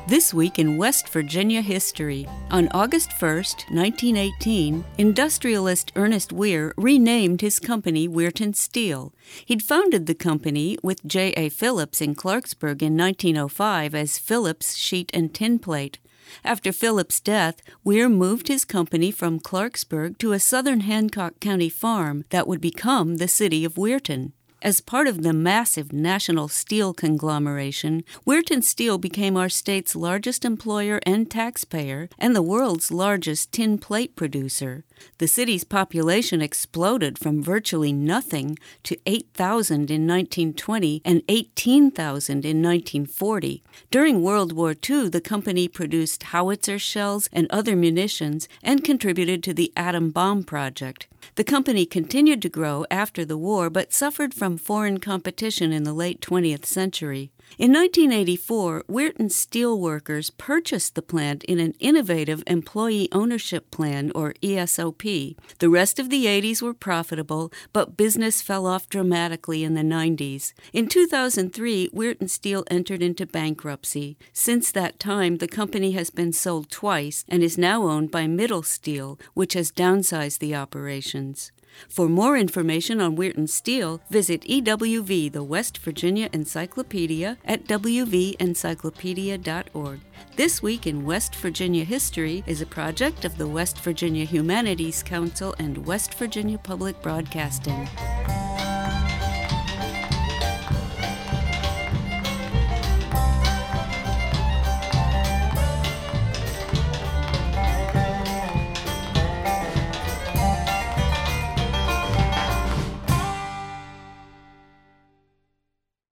This week in West Virginia history. On August 1st, 1918, industrialist Ernest Weir renamed his company Weirton Steel. He'd founded the company with J.A. Phillips in Clarksburg in 1905 as Phillips Sheet and Tin Plate. After Phillips' death, Weir moved his company from Clarksburg to a southern Hancock County farm that would become the city of Weirton. As part of the massive national steel conglomeration, Weirton Steel became our state's largest employer and taxpayer and the world's largest tin plate producer. The city's population exploded from virtually nothing to 8,000 in 1920 and 18,000 in 1940. During World War II, the company produced howitzer shells and other munitions and contributed to the atom bomb project. The company continued to grow after the war, but suffered from foreign competition in the late 20th century. In 1984, Weirton Steel workers purchased the plant in an innovative employee ownership plan, or ESOP. The rest of the 80s were profitable, but business fell off dramatically in the 90s. In 2003, Weirton Steel entered into bankruptcy. Since that time, the company has been sold twice and is now owned by Middle Steel, which has downsized the operations. For more information on Weirton Steel, visit EWV, the West Virginia Encyclopedia, at wvencyclopedia.org. This Week in West Virginia History is a project of the West Virginia Humanities Council and West Virginia Public Broadcasting.